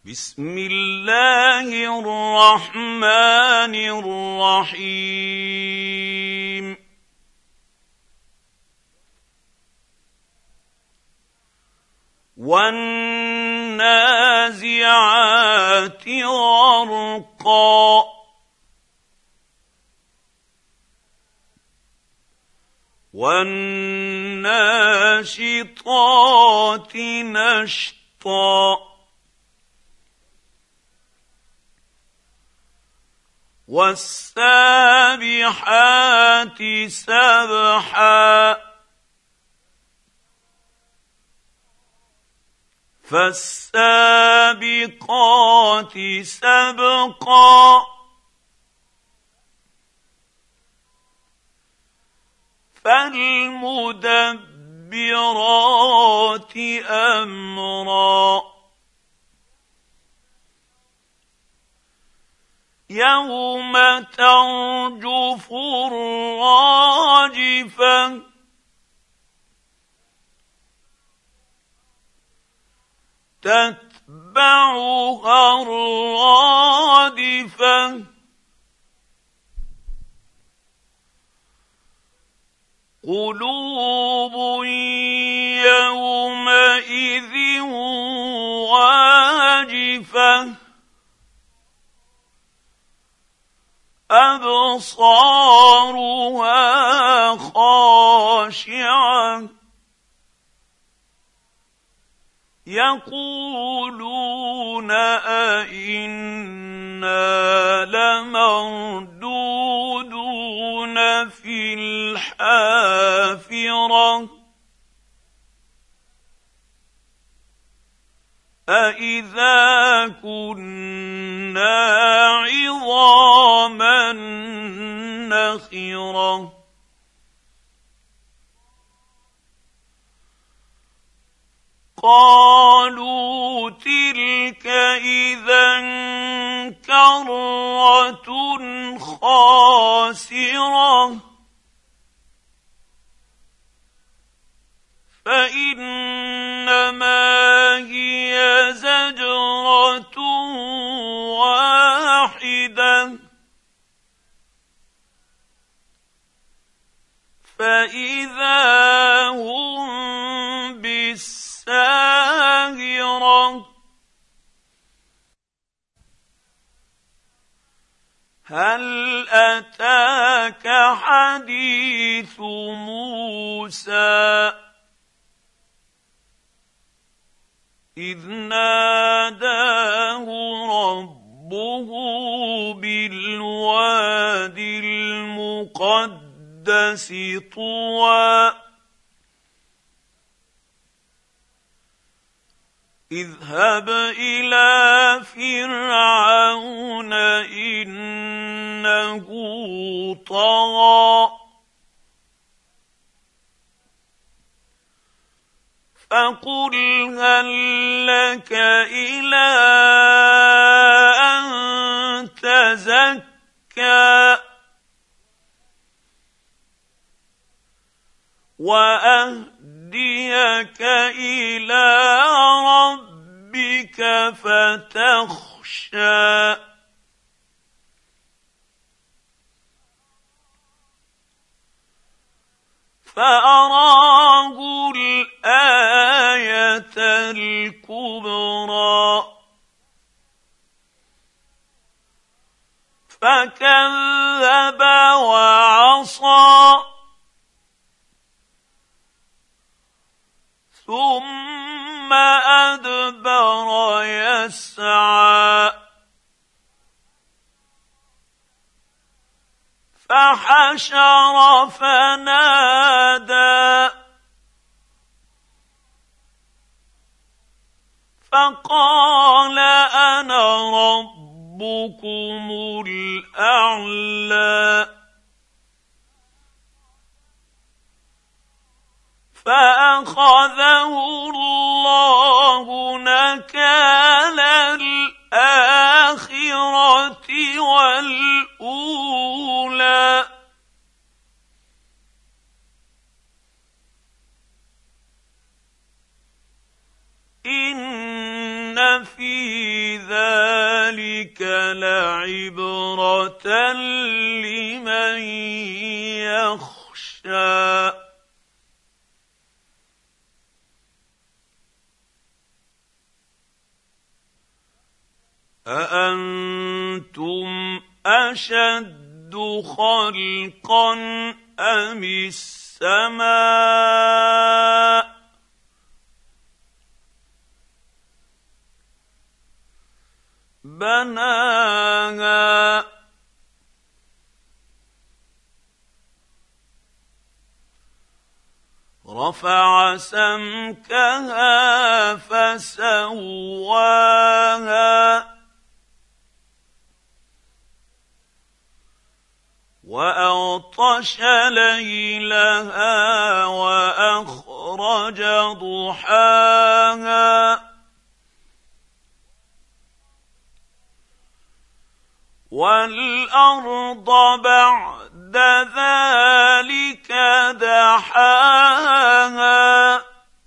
بسم الله الرحمن الرحيم والنازعات غرقا والناشطات نشطا والسابحات سبحا فالسابقات سبقا فالمدبرات أمرا يوم ترجف الراجفة تتبعها الرادفة قلوب يومئذ واجفة أبصارها خاشعة يقولون أئنا لمردودون في الحافرة أئذا كنا عظاما نخرة قالوا تلك إذا كرة خاسرة فإنما هي زجرة واحدة فإذا هم بالساهرة هل أتاك حديث موسى إذ ناداه ربه بالواد المقدس طوى اذهب إلى فرعون إنه طغى فقل هل لك إلى أن تزكى وأهديك إلى ربك فتخشى فأراه الآية الكبرى فكذب وعصى ثم أدبر يسعى فحشر فنادى فقال أنا ربكم الأعلى فأخذه الله نكال الآخرة والأولى إن إن في ذلك لعبرة لمن يخشى أأنتم أشد خلقا أم السماء بناها رفع سمكها فسواها وأغطش ليلها وأخرج ضحاها والأرض بعد ذلك دحاها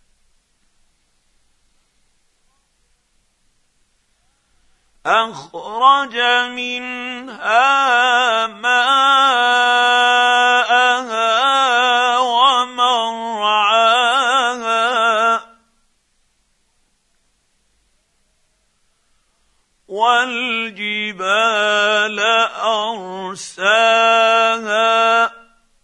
أخرج منها ماءها ومرعاها والجبال أرساها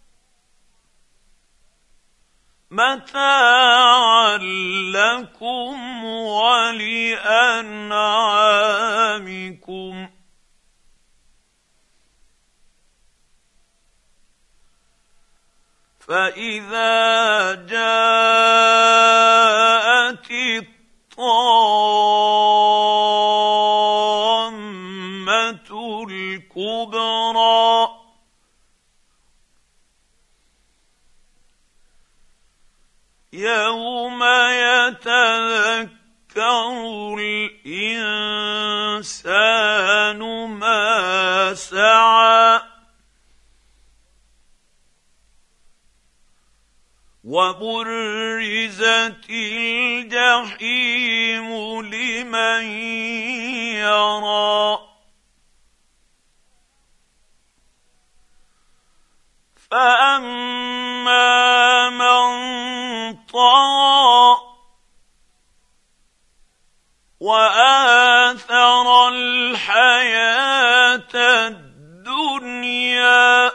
متاعا لكم ولأنعامكم فإذا جاءت الطامة الكبرى يوم يتذكر الإنسان ما سعى وبرزت الجحيم لمن يرى فأما من طغى وآثر الحياة الدنيا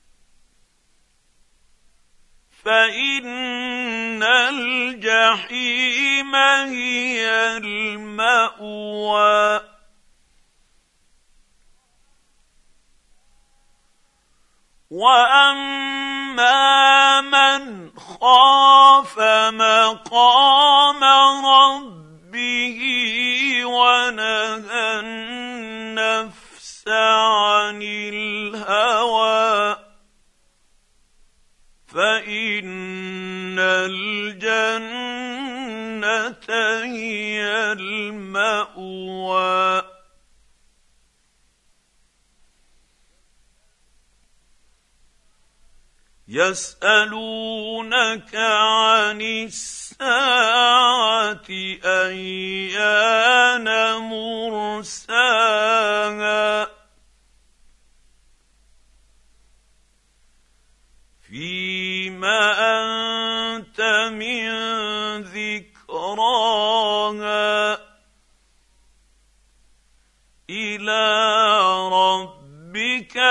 فإن الجحيم هي المأوى وأما من خاف مقام ربه ونهى النفس عن الهوى فإن الجنة هي المأوى يسألونك عن الساعة أيان مرساها فيما أنت من ذكراها إلى ربك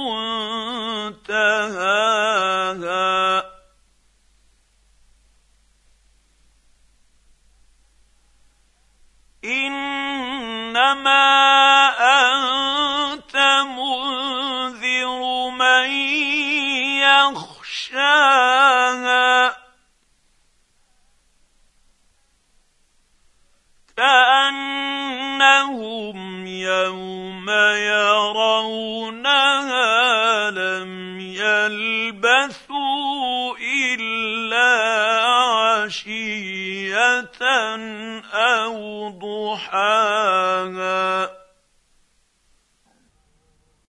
منتهاها إنما أنت منذر من يخشاها كأنهم يوم يرونها لم يلبثوا إلا عشية أو ضحاها